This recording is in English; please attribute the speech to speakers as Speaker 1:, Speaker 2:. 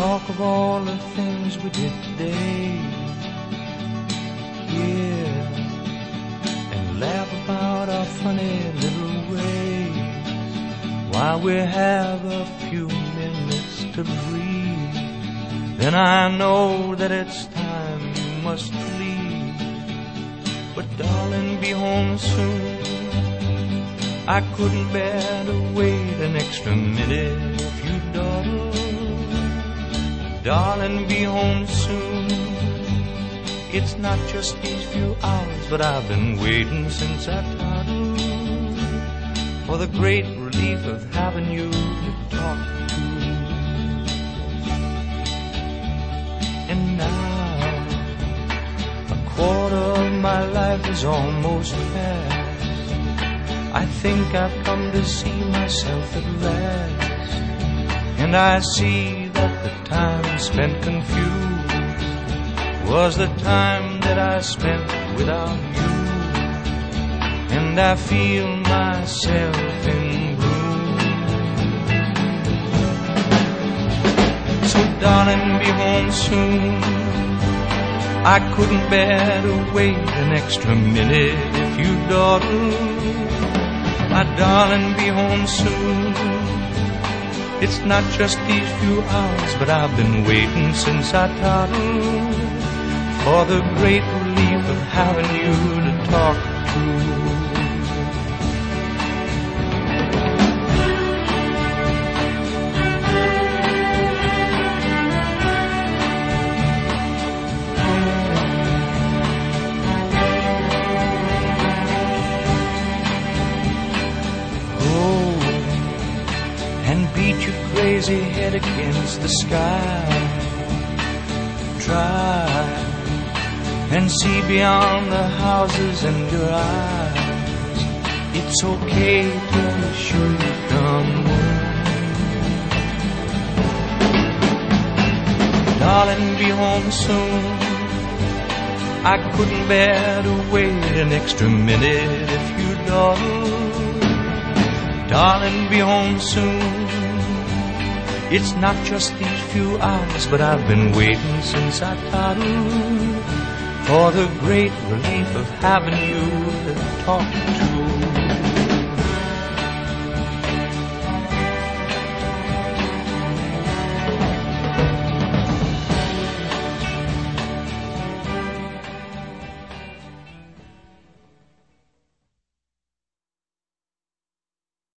Speaker 1: talk of all the things we did today. Yeah, and laugh about our funny little ways while we have a few minutes to breathe. Then I know that it's time you must leave. But darling, be home soon. I couldn't bear to wait an extra minute if you dawdle. Darling, be home soon. It's not just these few hours, but I've been waiting since I toddled for the great relief of having you to talk to. And now a quarter of my life is almost past. I think I've come to see myself at last, and I see that the time spent confused was the time that I spent without you. And I feel myself in bloom. So darling, be home soon. I couldn't bear to wait an extra minute if you dawdle. My darling, be home soon. It's not just these few hours, but I've been waiting since I toddled for the great relief of having you to talk to. And beat your crazy head against the sky. Try and see beyond the houses and your eyes. It's okay to show you come home. Darling, be home soon. I couldn't bear to wait an extra minute if you dawdle. Darling, be home soon. It's not just these few hours, but I've been waiting since I toddled for the great relief of having you to talk to.